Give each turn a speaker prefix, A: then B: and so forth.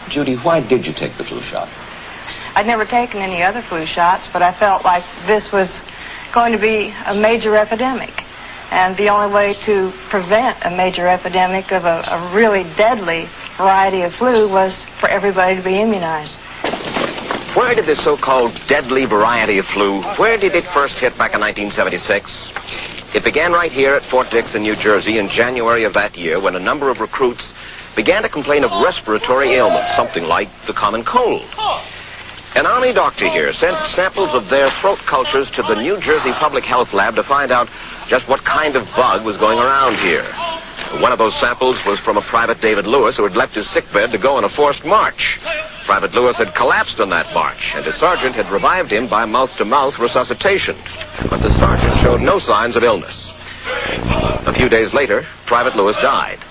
A: Judy, why did you take the flu shot?
B: I'd never taken any other flu shots, but I felt like this was going to be a major epidemic. And the only way to prevent a major epidemic of a really deadly variety of flu was for everybody to be immunized.
C: Where did this so-called deadly variety of flu, where did it first hit back in 1976? It began right here at Fort Dix in New Jersey in January of that year when a number of recruits began to complain of respiratory ailments, something like the common cold. An Army doctor here sent samples of their throat cultures to the New Jersey Public Health Lab to find out just what kind of bug was going around here. One of those samples was from a Private David Lewis who had left his sickbed to go on a forced march. Private Lewis had collapsed on that march, and his sergeant had revived him by mouth-to-mouth resuscitation. But the sergeant showed no signs of illness. A few days later, Private Lewis died.